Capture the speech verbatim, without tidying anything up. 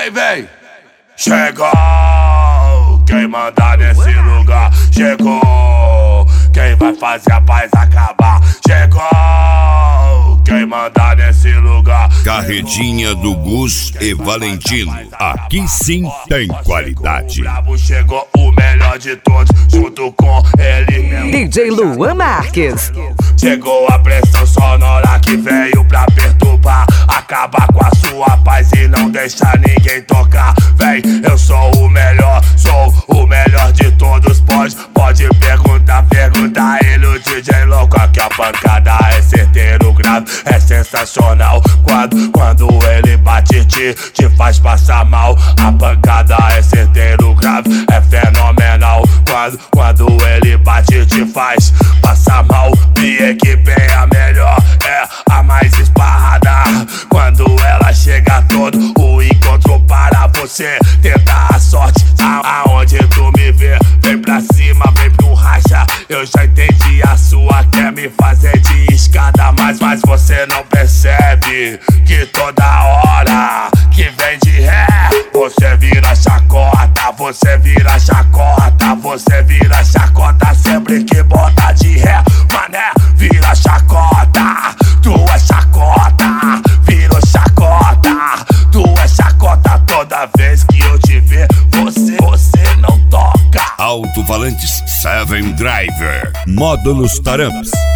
Vem, vem. Chegou quem manda nesse lugar. Chegou quem vai fazer a paz acabar. Chegou quem manda nesse lugar. Carretinha do Gus e Valentino. Aqui sim tem qualidade. O brabo chegou, o melhor de todos, junto com ele mesmo. D J Luan Marques. Chegou a pressão sonora que veio pra perturbar, acabar com a sua paz e não deixar ninguém tocar. Vem, eu sou o melhor, sou o melhor de todos. Pode, pode perguntar, perguntar ele, o D J louco. Aqui a pancada é certeiro, grave, é sensacional. Quando, quando ele bate, te, te faz passar mal. A pancada é certeiro, grave, é fenomenal. Quando, quando ele bate, te faz passar mal. E que bem a melhor, é a mais esparrada. Quando ela chega todo o encontro para você tentar a sorte. A, aonde tu me vê, vem pra cima, vem pro racha. Eu já entendi a sua, quer me fazer de escada. Mas, mas você não percebe que toda hora que vem de ré, você vira chacota, você vira chacota, você vira chacota. Sempre que bota de ré, mané, vira chacota. Tu é chacota, virou chacota. Tu é chacota, toda vez que eu te ver, você, você não toca. Alto-falantes Seven Driver. Módulos Taramps.